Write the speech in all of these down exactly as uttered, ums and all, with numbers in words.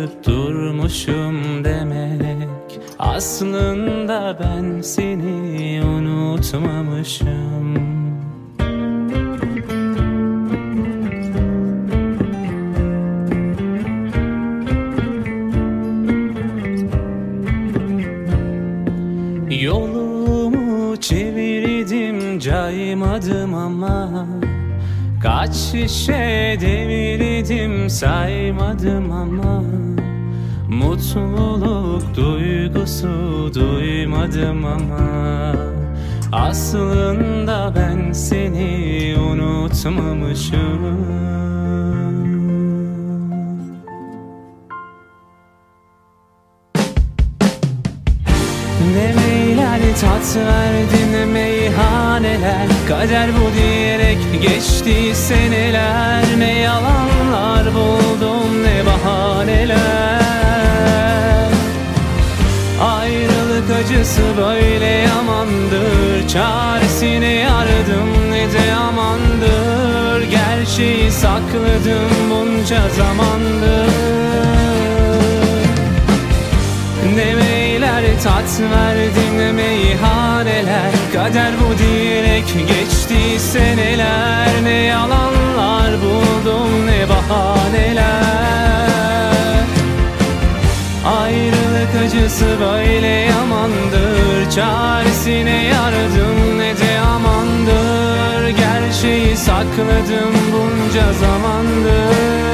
bakıp durmuşum demek. Aslında ben seni unutmamışım. Yolumu çevirdim, caymadım ama kaç şişe devirdim, saymadım ama mutluluk duygusu duymadım ama aslında ben seni unutmamışım. Ne meyler tat verdi, ne meyhaneler, kader bu diyerek geçti seneler. Ne yalanlar buldum, ne bahaneler. Ayrılık acısı böyle yamandır, çaresine aradım ne de amandır. Gerçeği sakladım bunca zamandır. Ne meyler tat verdim, ne meyhaneler, kader bu diyerek geçti seneler. Ne yalanlar buldum, ne bahaneler. Ayrılık acısı böyle yamandır, çaresine yaradım ne de amandır. Gerçeği sakladım bunca zamandır.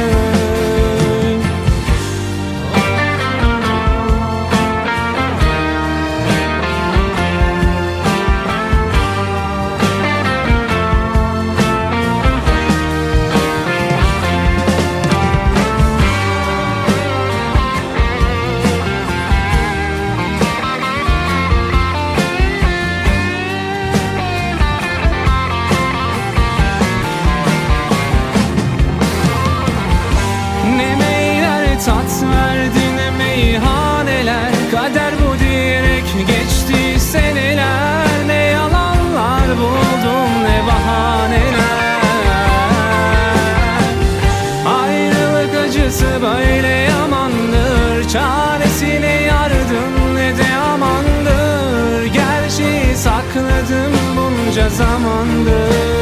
Tat verdi, ne meyhaneler, kader bu diyerek geçti seneler. Ne yalanlar buldum, ne bahaneler. Ayrılık acısı böyle yamandır, çaresine yardım ne de amandır. Gerçeği sakladım bunca zamandır.